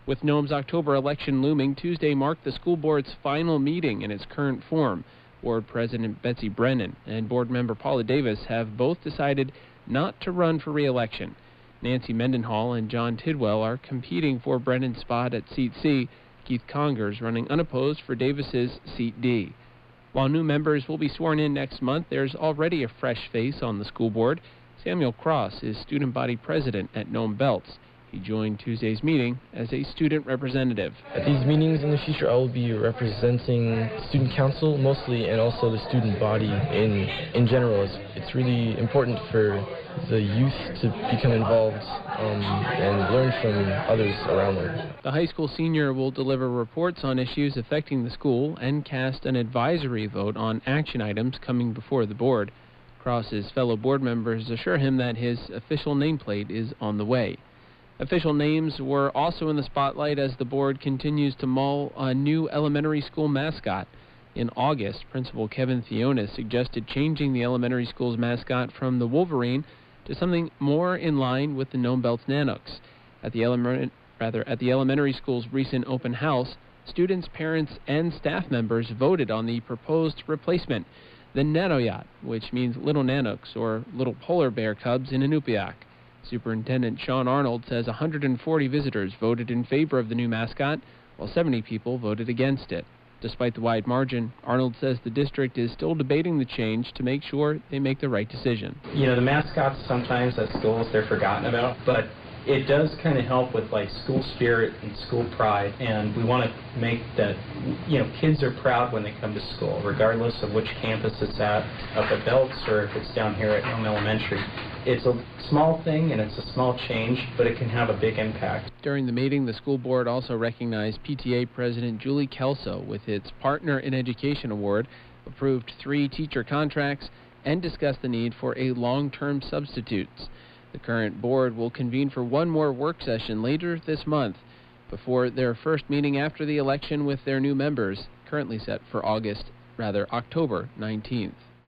With Nome's October election looming, Tuesday marked the school board's final meeting in its current form. Board President Betsy Brennan and board member Paula Davis have both decided not to run for re-election. Nancy Mendenhall and John Tidwell are competing for Brennan's spot at Seat C. Keith Congers running unopposed for Davis's Seat D. While new members will be sworn in next month, there's already a fresh face on the school board. Samuel Cross is student body president at Nome Belts. He joined Tuesday's meeting as a student representative. At these meetings in the future, I will be representing student council mostly, and also the student body in general. It's really important for the youth to become involved and learn from others around them. The high school senior will deliver reports on issues affecting the school and cast an advisory vote on action items coming before the board. Cross's fellow board members assure him that his official nameplate is on the way. Official names were also in the spotlight as the board continues to mull a new elementary school mascot. In August, Principal Kevin Theonis suggested changing the elementary school's mascot from the Wolverine to something more in line with the Nome Belts Nanooks. At the elementary school's recent open house, students, parents, and staff members voted on the proposed replacement, the Nanoyacht, which means little Nanooks or little polar bear cubs in Inupiaq. Superintendent Sean Arnold says 140 visitors voted in favor of the new mascot, while 70 people voted against it. Despite the wide margin, Arnold says the district is still debating the change to make sure they make the right decision. You know, the mascots sometimes at schools, they're forgotten about, but it does kind of help with like school spirit and school pride, and we want to make that, you know, kids are proud when they come to school, regardless of which campus it's at, up at Belts or if it's down here at Nome Elementary. It's a small thing and it's a small change, but it can have a big impact. During the meeting, the school board also recognized PTA President Julie Kelso with its Partner in Education Award, approved 3 teacher contracts, and discussed the need for a long-term substitutes. The current board will convene for one more work session later this month before their first meeting after the election with their new members, currently set for October 19th.